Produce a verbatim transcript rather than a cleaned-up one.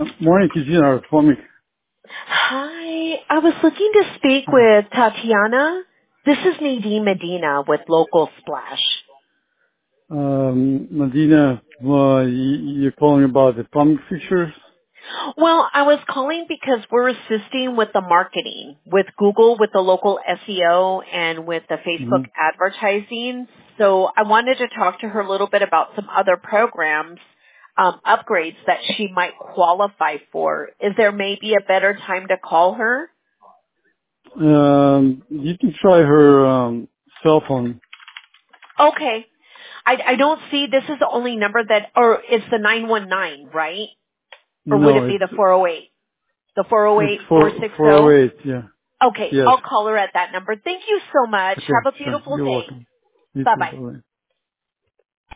Morning, Eugene Atomic. Hi, I was looking to speak with Tatiana. This is Nadine Medina with Local Splash. Um, Medina, uh, you- you're calling about the plumbing fixtures? Well, I was calling because we're assisting with the marketing, with Google, with the local S E O, and with the Mm-hmm. Facebook advertising. So I wanted to talk to her a little bit about some other programs, um, upgrades that she might qualify for. Is there maybe a better time to call her? Um, you can try her um, cell phone. Okay. I, I don't see, this is the only number that, or it's the nine one nine, right? Or would No, it be the it's four oh eight? The it's four oh eight, four four six four zero? oh eight. Yeah. Okay, Yes. I'll call her at that number. Thank you so much. Okay. Have a Sure. beautiful You're day. welcome. You too. Bye-bye. Bye.